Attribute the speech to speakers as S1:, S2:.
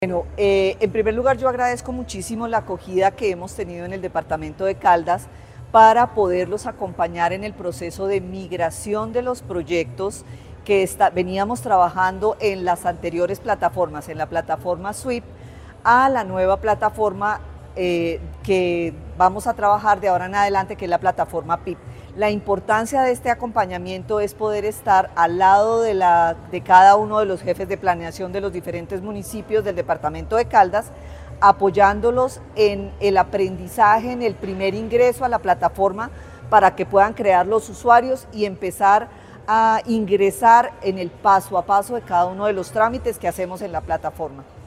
S1: Bueno, en primer lugar yo agradezco muchísimo la acogida que hemos tenido en el departamento de Caldas para poderlos acompañar en el proceso de migración de los proyectos que veníamos trabajando en las anteriores plataformas, en la plataforma SWIP, a la nueva plataforma que vamos a trabajar de ahora en adelante, que es la plataforma PIP. La importancia de este acompañamiento es poder estar al lado de cada uno de los jefes de planeación de los diferentes municipios del departamento de Caldas, apoyándolos en el aprendizaje, en el primer ingreso a la plataforma, para que puedan crear los usuarios y empezar a ingresar en el paso a paso de cada uno de los trámites que hacemos en la plataforma.